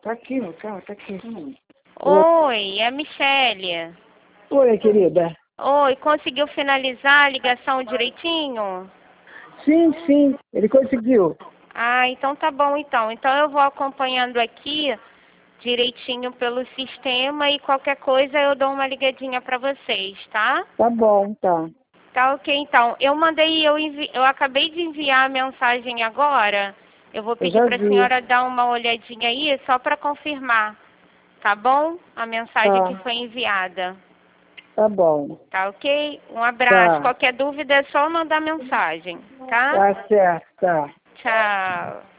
Tá aqui no carro, tá aqui. Oi, é a Michele. Oi, querida. Oi, conseguiu finalizar a ligação direitinho? Sim, ele conseguiu. Ah, então tá bom então. Então eu vou acompanhando aqui direitinho pelo sistema e qualquer coisa eu dou uma ligadinha pra vocês, tá? Tá bom, tá. Tá ok então. Eu acabei de enviar a mensagem agora. Eu vou Eu pedir já pra vi. senhora dar uma olhadinha aí só pra confirmar, tá bom? A mensagem que Tá, foi enviada. tá bom. Tá ok? Um abraço. Tá. Qualquer dúvida é só mandar mensagem, tá? Tá certo, tá. Tchau.